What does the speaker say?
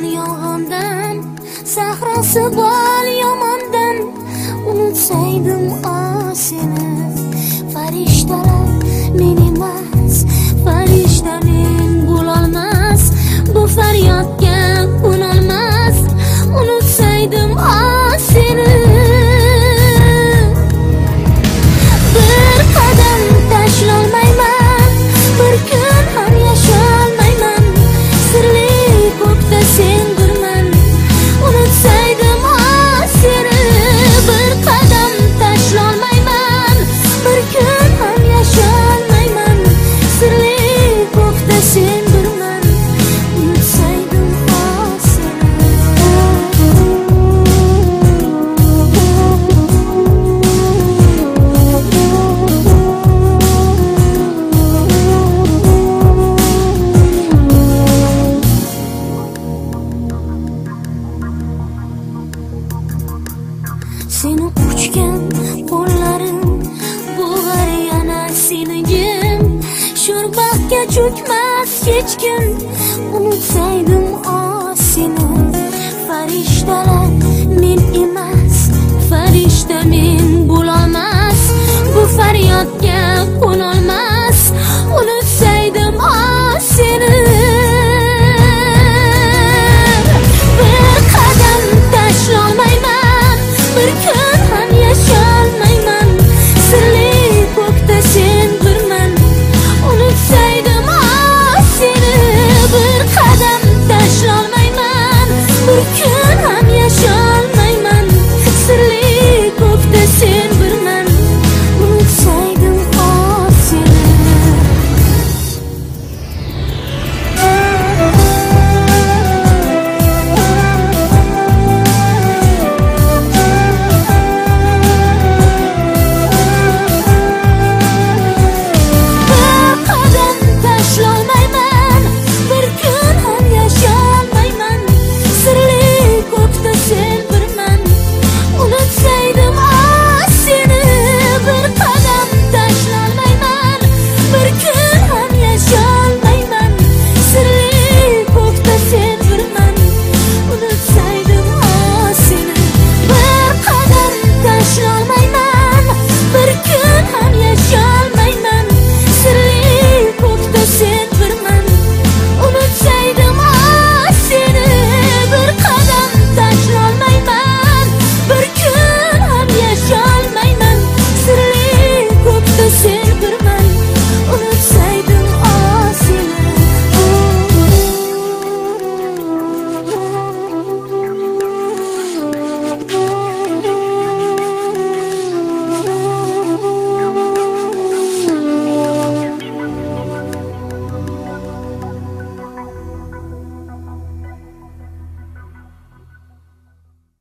Yomon yolg'ondan, sahrosi bol yomondan unutsaydim seni. Farishtalar men emas, farishtaning bo'lolmas, bu faryodga qo'nolmas. Unutsaydim seni. Bir qadam tashlolmayman, bir kun ham yasholmayman. Sirli ko'kda sendirman, unutsaydim seni. Bir qadam tashlolmayman, bir kun ham yasholmayman. Sirli ko'kda sendirman, unutsaydim seni quchgan qo'llarim bo'g'ar yana senigim. Sho'rbaxtga cho'kmas hech kim, unutsaydim